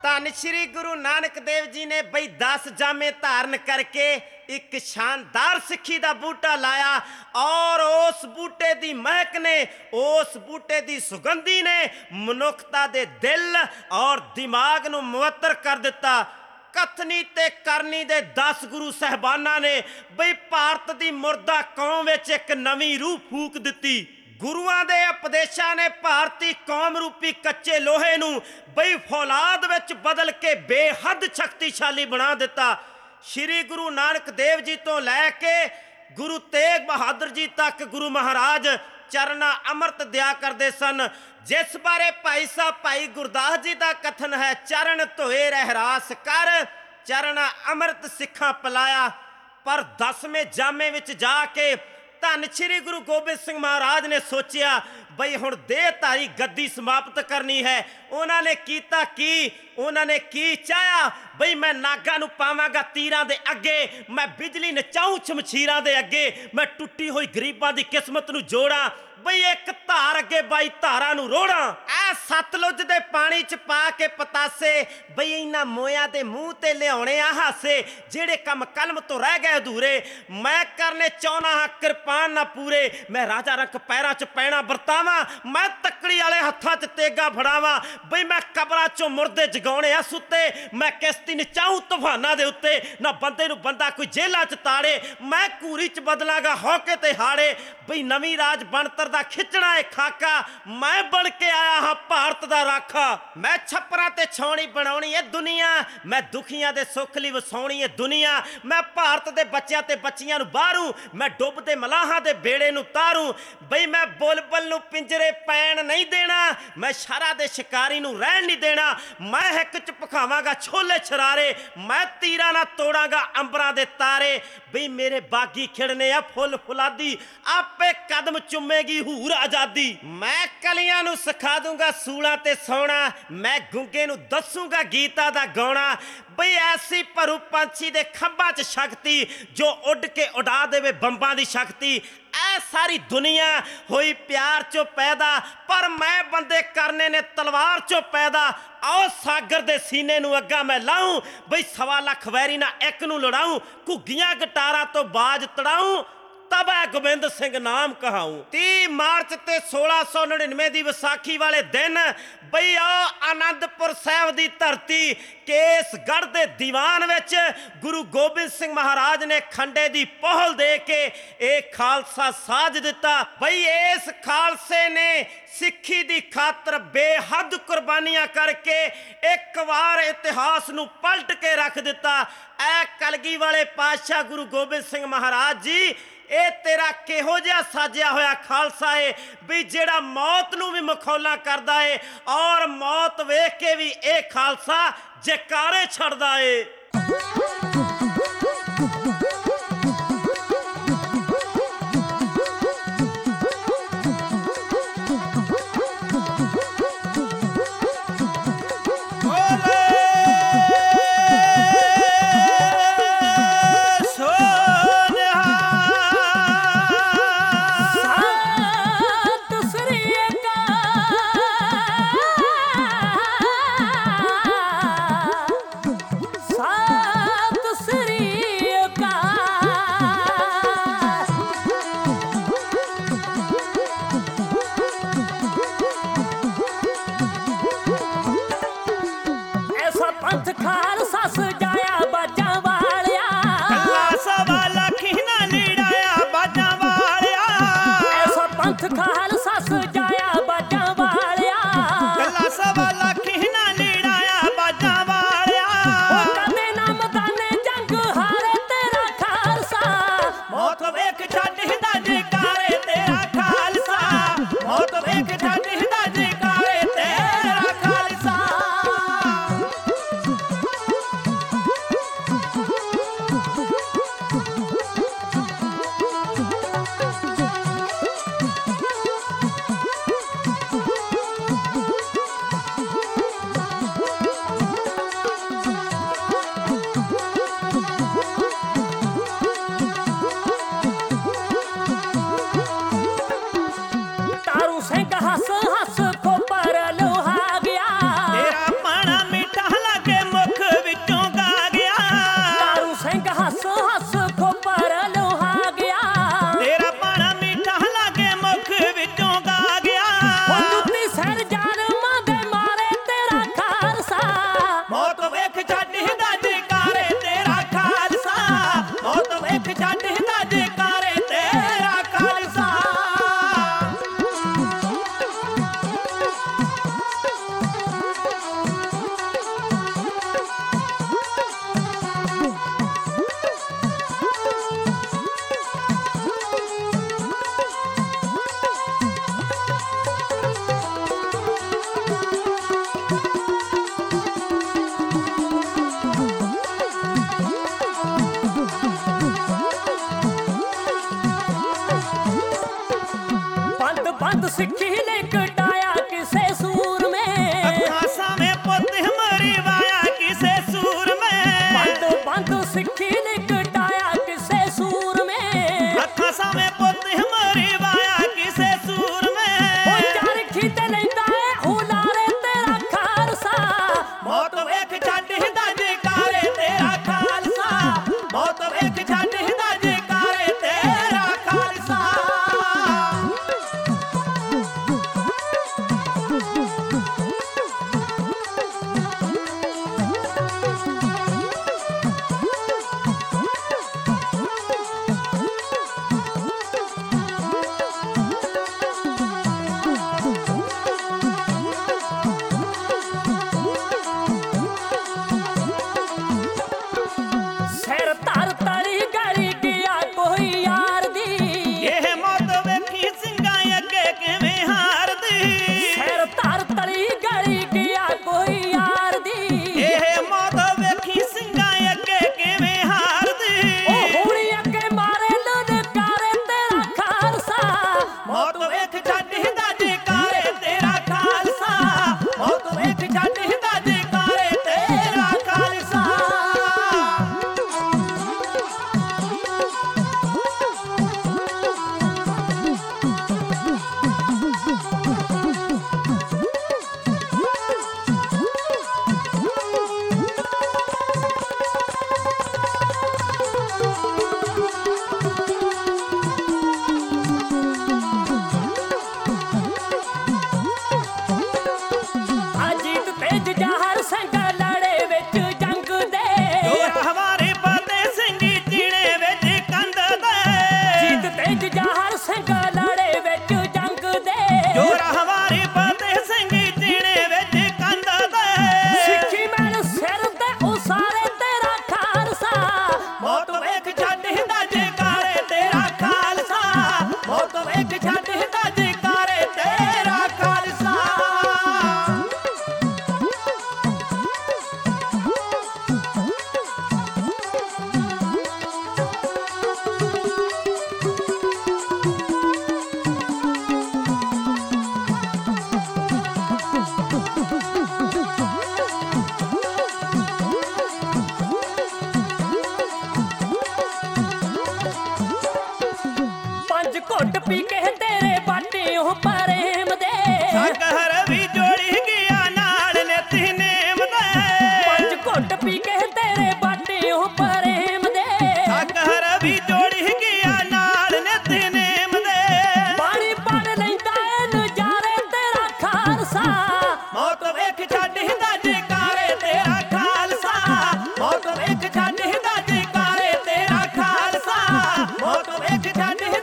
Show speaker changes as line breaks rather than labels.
ਧੰਨ ਸ਼੍ਰੀ ਗੁਰੂ ਨਾਨਕ ਦੇਵ ਜੀ ਨੇ ਬਈ 10 ਜਾਮੇ ਧਾਰਨ ਕਰਕੇ ਇੱਕ ਸ਼ਾਨਦਾਰ ਸਿੱਖੀ ਦਾ ਬੂਟਾ ਲਾਇਆ ਔਰ ਉਸ ਬੂਟੇ ਦੀ ਮਹਿਕ ਨੇ, ਉਸ ਬੂਟੇ ਦੀ ਸੁਗੰਧੀ ਨੇ ਮਨੁੱਖਤਾ ਦੇ ਦਿਲ ਔਰ ਦਿਮਾਗ ਨੂੰ ਮੁਅੱਤਰ ਕਰ ਦਿੱਤਾ। ਕਥਨੀ ਤੇ ਕਰਨੀ ਦੇ 10 ਗੁਰੂ ਸਾਹਿਬਾਨਾਂ ਨੇ ਬਈ ਭਾਰਤ ਦੀ ਮੁਰਦਾ ਕੌਮ ਵਿੱਚ ਇੱਕ ਨਵੀਂ ਰੂਹ ਫੂਕ ਦਿੱਤੀ। ਗੁਰੂਆਂ ਦੇ ਉਪਦੇਸ਼ਾਂ ਨੇ ਭਾਰਤੀ ਕੌਮ ਰੂਪੀ ਕੱਚੇ ਲੋਹੇ ਨੂੰ ਬਈ ਫੌਲਾਦ ਵਿੱਚ ਬਦਲ ਕੇ ਬੇਹੱਦ ਸ਼ਕਤੀਸ਼ਾਲੀ ਬਣਾ ਦਿੱਤਾ। ਸ਼੍ਰੀ ਗੁਰੂ ਨਾਨਕ ਦੇਵ ਜੀ ਤੋਂ ਲੈ ਕੇ ਗੁਰੂ ਤੇਗ ਬਹਾਦਰ ਜੀ ਤੱਕ ਗੁਰੂ ਮਹਾਰਾਜ ਚਰਨਾ ਅੰਮ੍ਰਿਤ ਦਿਆ ਕਰਦੇ ਸਨ, ਜਿਸ ਬਾਰੇ ਭਾਈ ਸਾਹਿਬ ਭਾਈ ਗੁਰਦਾਸ ਜੀ ਦਾ ਕਥਨ ਹੈ, ਚਰਨ ਧੋਏ ਰਹਿਰਾਸ ਕਰ ਚਰਨਾ ਅੰਮ੍ਰਿਤ ਸਿੱਖਾਂ ਪਿਲਾਇਆ। ਪਰ 10ਵੇਂ ਜਾਮੇ ਵਿੱਚ ਜਾ ਕੇ ਧੰਨ ਸ਼੍ਰੀ ਗੁਰੂ ਗੋਬਿੰਦ ਸਿੰਘ ਮਹਾਰਾਜ ਨੇ ਸੋਚਿਆ ਬਈ ਹੁਣ ਦੇਹਧਾਰੀ ਗੱਦੀ ਸਮਾਪਤ ਕਰਨੀ ਹੈ। ਉਹਨਾਂ ਨੇ ਕੀਤਾ ਕੀ, ਉਹਨਾਂ ਨੇ ਕੀ ਚਾਹਿਆ ਬਈ ਮੈਂ ਨਾਗਾਂ ਨੂੰ ਪਾਵਾਂਗਾ ਤੀਰਾਂ ਦੇ ਅੱਗੇ, ਮੈਂ ਬਿਜਲੀ ਨਚਾਊਂ ਸ਼ਮਸ਼ੀਰਾਂ ਦੇ ਅੱਗੇ, ਮੈਂ ਟੁੱਟੀ ਹੋਈ ਗਰੀਬਾਂ ਦੀ ਕਿਸਮਤ ਨੂੰ ਜੋੜਾਂ, ਬਈ ਇੱਕ ਧਾਰ ਅੱਗੇ 22 ਧਾਰਾਂ ਨੂੰ ਰੋੜਾਂ। ਐ ਸਤਲੁਜ ਦੇ ਪਾਣੀ 'ਚ ਪਾ ਕੇ ਪਤਾਸੇ ਬਈ ਇਹਨਾਂ ਮੋਇਆਂ ਦੇ ਮੂੰਹ ਤੇ ਲਿਆਉਣੇ ਆ ਹਾਸੇ, ਜਿਹੜੇ ਕੰਮ ਕਲਮ ਤੋਂ ਰਹਿ ਗਏ ਅਧੂਰੇ। ਮੈਂ ਕਰਨੇ ਚਾਹੁੰਦਾ ਹਾਂ ਕਿਰਪਾਨ ਨਾ ਪੂਰੇ, ਮੈਂ ਰਾਜਾ ਰੰਕ ਪੈਰਾਂ 'ਚ ਪੈਣਾ ਵਰਤਾਵਾਂ, ਮੈਂ ਤੱਕੜੀ ਵਾਲੇ ਹੱਥਾਂ 'ਚ ਤੇਗਾ ਫੜਾਵਾਂ, ਬਈ ਮੈਂ ਕਬਰਾਂ 'ਚੋਂ ਮੁਰਦੇ ਜਗਾਉਣੇ ਆ ਸੁੱਤੇ, ਮੈਂ ਕਿਸ਼ਤੀ ਨਚਾਊਂ ਤੂਫਾਨਾਂ ਦੇ ਉੱਤੇ, ਨਾ ਬੰਦੇ ਨੂੰ ਬੰਦਾ ਕੋਈ ਜੇਲ੍ਹਾਂ 'ਚ ਤਾੜੇ, ਮੈਂ ਘੂਰੀ 'ਚ ਬਦਲਾਂਗਾ ਹੌਕੇ ਤੇ ਹਾੜੇ, ਬਈ ਨਵੀਂ ਰਾਜ ਬਣਤਰ ਦਾ ਖਿੱਚਣਾ ਏ ਖਾਕਾ, ਮੈਂ ਬਣ ਕੇ ਆਇਆ ਹਾਂ ਭਾਰਤ ਦਾ ਰਾਖਾ। ਮੈਂ ਛੱਪਰਾਂ ਤੇ ਛਾਉਣੀ ਬਣਾਉਣੀ ਏ ਦੁਨੀਆ, ਮੈਂ ਦੁਖੀਆਂ ਦੇ ਸੁੱਖ ਲਈ ਵਸਾਉਣੀ ਏ ਦੁਨੀਆ, ਮੈਂ ਭਾਰਤ ਦੇ ਬੱਚਿਆਂ ਤੇ ਬੱਚੀਆਂ ਨੂੰ ਬਾਹਰੂੰ, ਮੈਂ ਡੁੱਬਦੇ ਮਲਾਹਾਂ ਦੇ ਬੇੜੇ ਨੂੰ ਤਾਰੂ, ਬਈ ਮੈਂ ਬੁਲਬੁਲ ਨੂੰ ਪਿੰਜਰੇ ਪੈਣ ਨਹੀਂ ਦੇਣਾ, ਮੈਂ ਸ਼ਰਾਂ ਦੇ ਸ਼ਿਕਾਰੀ ਨੂੰ ਰਹਿਣ ਨਹੀਂ ਦੇਣਾ, ਮੈਂ ਹਿੱਕ 'ਚ ਭਖਾਵਾਂਗਾ ਛੋਲੇ ਛਰਾਰੇ, ਮੈਂ ਤੀਰਾਂ ਨਾਲ ਤੋੜਾਂਗਾ ਅੰਬਰਾਂ ਦੇ ਤਾਰੇ, ਬਈ ਮੇਰੇ ਬਾਗੀ ਖਿੜਨੇ ਆ ਫੁੱਲ ਫੁਲਾਦੀ, ਆਪੇ ਕਦਮ ਚੁੰਮੇਗੀ ਹੂਰ ਆਜ਼ਾਦੀ। ਮੈਂ ਕਲੀਆਂ ਨੂੰ ਸਿਖਾ ਦੂੰਗਾ ਸੂਲਾਂ ਤੇ ਸੌਣਾ, ਮੈਂ ਗੁੰਗੇ ਨੂੰ ਦੱਸੂੰਗਾ ਗੀਤਾਂ ਦਾ ਗਾਉਣਾ, ਬਈ ਐਸੀ ਭਰੂ ਪੰਛੀ ਦੇ ਖੰਭਾਂ 'ਚ ਸ਼ਕਤੀ ਜੋ ਉੱਡ ਕੇ ਉਡਾ ਦੇਵੇ ਬੰਬਾਂ ਦੀ ਸ਼ਕਤੀ। ਐ ਸਾਰੀ ਦੁਨੀਆ ਹੋਈ ਪਿਆਰ 'ਚੋਂ ਪੈਦਾ, ਪਰ ਮੈਂ ਬੰਦੇ ਕਰਨੇ ਨੇ ਤਲਵਾਰ 'ਚੋਂ ਪੈਦਾ। ਆਓ ਸਾਗਰ ਦੇ ਸੀਨੇ ਨੂੰ ਅੱਗਾ ਮੈਂ ਲਾਊਂ, ਬਈ 1.25 ਲੱਖ ਵੈਰੀ ਨਾਲ ਇੱਕ ਨੂੰ ਲੜਾਊਂ, ਘੁੱਗੀਆਂ ਗਟਾਰਾਂ ਤੋਂ ਬਾਜ ਤੜਾਊਂ, ਤਬ ਹੈ ਗੋਬਿੰਦ ਸਿੰਘ ਨਾਮ ਕਹਾਊਂ। 30 ਮਾਰਚ ਤੇ 1699 ਦੀ ਵਿਸਾਖੀ ਵਾਲੇ ਦਿਨ ਬਈ ਆ ਆਨੰਦਪੁਰ ਸਾਹਿਬ ਦੀ ਧਰਤੀ ਕੇਸਗੜ੍ਹ ਦੇ ਦੀਵਾਨ ਵਿੱਚ ਗੁਰੂ ਗੋਬਿੰਦ ਸਿੰਘ ਮਹਾਰਾਜ ਨੇ ਖੰਡੇ ਦੀ ਪਹੁਲ ਦੇ ਕੇ ਇਹ ਖਾਲਸਾ ਸਾਜ ਦਿੱਤਾ। ਬਈ ਇਸ ਖਾਲਸੇ ਨੇ ਸਿੱਖੀ ਦੀ ਖਾਤਰ ਬੇਹੱਦ ਕੁਰਬਾਨੀਆਂ ਕਰਕੇ ਇੱਕ ਵਾਰ ਇਤਿਹਾਸ ਨੂੰ ਪਲਟ ਕੇ ਰੱਖ ਦਿੱਤਾ। ਐ ਕਲਗੀ ਵਾਲੇ ਪਾਤਸ਼ਾਹ ਗੁਰੂ ਗੋਬਿੰਦ ਸਿੰਘ ਮਹਾਰਾਜ ਜੀ, ਇਹ ਤੇਰਾ ਕਿਹੋ ਜਿਹਾ ਸਾਜਿਆ ਹੋਇਆ ਖਾਲਸਾ ਏ ਵੀ ਜਿਹੜਾ ਮੌਤ ਨੂੰ ਵੀ ਮਖੌਲਾਂ ਕਰਦਾ ਏ ਔਰ ਮੌਤ ਵੇਖ ਕੇ ਵੀ ਇਹ ਖਾਲਸਾ ਜੈਕਾਰੇ ਛੱਡਦਾ ਏ।
सिक्खी लिकटाया किसे सूर में,
अखां सामे पुत मरी वाया किसे सूर में,
बंद बंद सिक्खी लिकटाया किसे सूर में,
अखां सामे पुत मरी वाया किसे सूर में।
ओ चरखी ते लैंदा है हुलारे तेरा खालसा,
मौत वेख छड्ड हिंदा जयकारे तेरा खालसा, मौत वेख छड्ड हिंदा जयकारे तेरा खालसा।
सिर धर तरी गली गया कोई यार दी,
ਇਹ ਮੌਤ ਵੇਖੀ ਸਿੰਘਾਂ ਅੱਗੇ ਕਿਵੇਂ ਹਾਰਦੀ,
सिर धर तरी गली गया कोई यार दी,
ਇਹ ਮੌਤ ਵੇਖੀ ਸਿੰਘਾਂ ਅੱਗੇ ਕਿਵੇਂ ਹਾਰਦੀ।
ओ हुणी अगे मारे ललकारे तेरा खालसा,
ਮੌਤ ਵੇਖ ਛੱਡ ਹਿੰਦਾ ਜयकारे तेरा खालसा, ਮੌਤ ਵੇਖ ਛੱਡ ਹਿੰਦਾ जयकारे तेरा खालसा।
अजीत तेज जहर संग लड़े विच जंग दे,
ਜੋਰ ਹਵਾਰੇ ਫਤਿਹ ਸਿੰਘੀ ਚੀਣੇ ਵਿੱਚ ਕੰਧ ਦੇ,
जीत तेज जहर संग लड़े विच जंग दे,
ਜੋਰ ਹਵਾਰੇ ਫਤਿਹ ਸਿੰਘੀ ਚੀਣੇ ਵਿੱਚ ਕੰਧ ਦੇ।
सिक्खी मैन सिर ते उसारे तेरा खालसा,
ਮੌਤ ਵੇਖ ਛੱਡ ਹਿੰਦਾ ਜयकारे तेरा खालसा, ਮੌਤ ਵੇਖ ਛੱਡ ਹਿੰਦਾ जयकारे तेरा खालसा।
पंज घुट पी के तेरे बाटे ओ प्रेम दे,
ਸਾਗਰ ਵੀ ਜੋੜੀ ਗਿਆ ਨਾਲ ਨਿਤਨੇਮ ਦੇ,
पंज घुट पी के तेरे बाटे ओ प्रेम दे,
ਸਾਗਰ ਵੀ ਜੋੜੀ ਗਿਆ ਨਾਲ ਨਿਤਨੇਮ ਦੇ।
पानी पड़ लैंदा ए नजारे तेरा खालसा,
ਮੌਤ ਵੇਖ ਛੱਡ ਹਿੰਦਾ जयकारे तेरा खालसा, ਮੌਤ ਵੇਖ ਛੱਡ ਹਿੰਦਾ जयकारे तेरा खालसा, ਮੌਤ ਵੇਖ ਛੱਡ